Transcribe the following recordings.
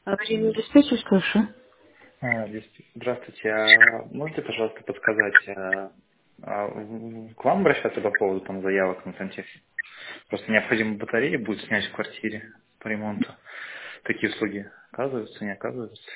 Аварийный диспетчер, слушаю. Здравствуйте. Можете, пожалуйста, подсказать, к вам обращаться по поводу там заявок на сантехнику? Просто необходимо батареи будет снять в квартире по ремонту. Такие услуги оказываются, не оказываются?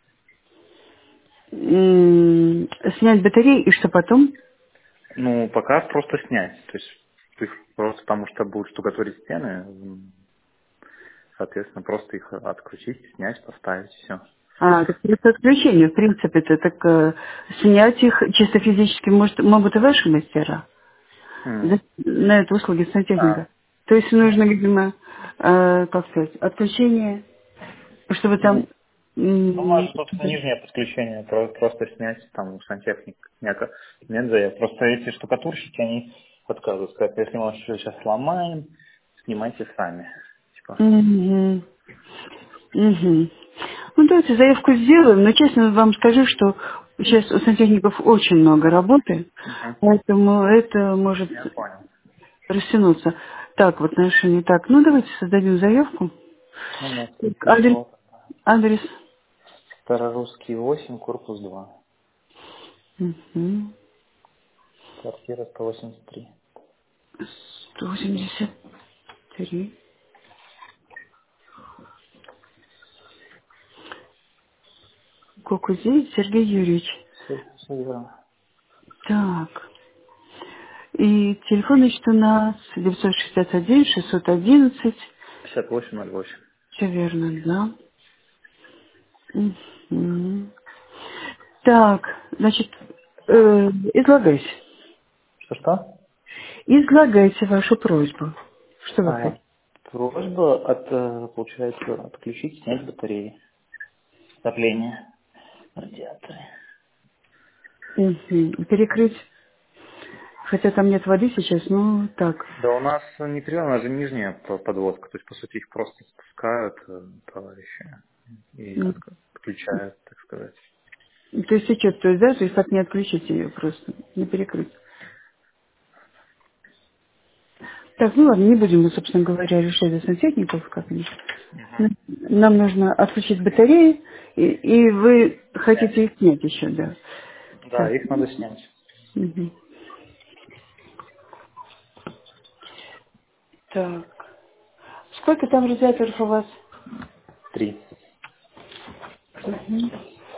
Снять батареи и что потом? Ну, пока просто снять. То есть их просто потому что будут штукатурить стены, соответственно, просто их отключить, снять, поставить, все. Так просто отключение, в принципе-то, так снять их чисто физически могут и ваши мастера на эту услуги сантехника. То есть нужно, видимо, как сказать, отключение, чтобы там... Ну, может, собственно, нижнее подключение, просто снять, там, у сантехник нет заявок. Просто эти штукатурщики, они отказывают. Сказать, если мы все сейчас сломаем, снимайте сами. Типа. Мгм. Мгм. Ну, давайте заявку сделаем, но честно вам скажу, что сейчас у сантехников очень много работы, Мгм. поэтому это может Я понял. растянуться. Так, в отношении так. Ну, давайте создадим заявку. Ну, у меня Так, список Адрес. всего. Адрес. Старорусский 8, корпус 2. Мгм. Квартира 183. 183. Кукузей Сергей Юрьевич. Все верно. Так. И телефон, значит, у нас 961-611. 5808. Все верно, да? Мгм. Так, значит, излагайте. Что-что? Излагайте вашу просьбу. Что вы А, хотите? просьба, получается, отключить, снять батареи. Отопление. Радиаторы. Мгм. Перекрыть. Хотя там нет воды сейчас, ну так. Да у нас не крылья, у нас же нижняя подводка, то есть, по сути, их просто спускают товарищи и М. отключают, так сказать. То есть течет, то есть, да, то есть так не отключить ее просто, не перекрыть. Так, ну ладно, не будем мы, собственно говоря, решать за сантехников как-нибудь. Мгм. Нам нужно отключить батареи, и вы Снять. хотите их снять еще, да. Да, Так. их надо снять. Мгм. Так. Сколько там радиаторов у вас? 3. Мгм.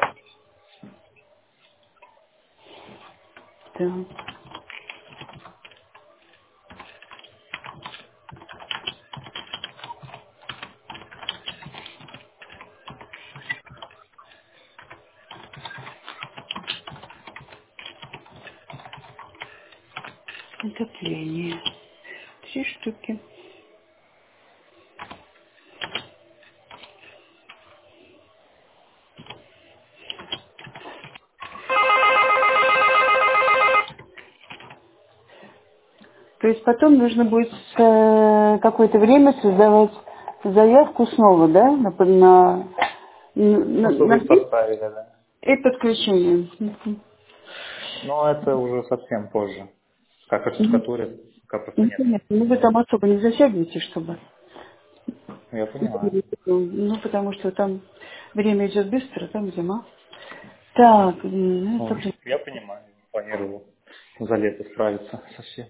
Так. Отопление. 3 штуки. То есть потом нужно будет какое-то время создавать заявку снова, да, Ну, чтобы их на поставили, да. и подключение. Мгм. Но это уже совсем позже. Как Мгм. отштукатурят, пока просто Ну, нет. понятно. Ну, вы там особо не засядете, чтобы. Я понимаю. Ну, потому что там время идет быстро, там зима. Так, Ой, я понимаю. Планирую за лето справиться со всем.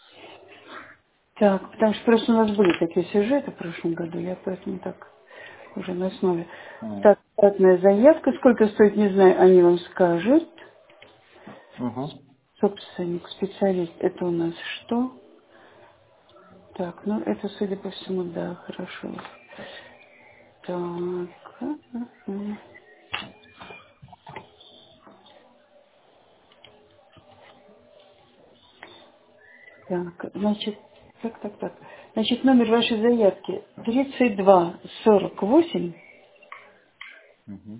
так, потому что просто у нас были такие сюжеты в прошлом году, я поэтому так уже на основе. Так, платная заявка, сколько стоит, не знаю, они вам скажут. Угу. Собственник, специалист, это у нас что? Так, ну это, судя по всему, да, хорошо. Так, так, значит, так. Значит, номер вашей заявки 3248. Угу.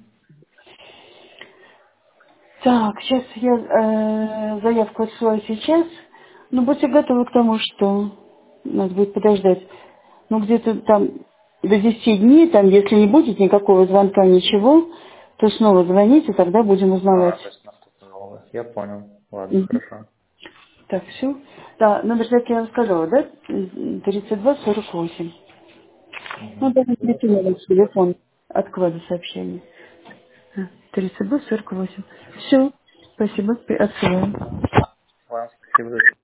Так, сейчас я заявку отсылаю сейчас. Ну, будьте готовы к тому, что надо будет подождать. Ну, где-то там до 10 дней, там, если не будет никакого звонка, ничего, то снова звоните, тогда будем узнавать. То есть наступит новое. Я понял. Ладно, Мгм. хорошо. Так, все. Да, номер заявки я вам сказала, да? 3248. Ну, Угу. даже Я перекину понял. ваш телефон. Откладываю сообщение. 30 48. Все. Спасибо. Отсылаем. Ладно, спасибо за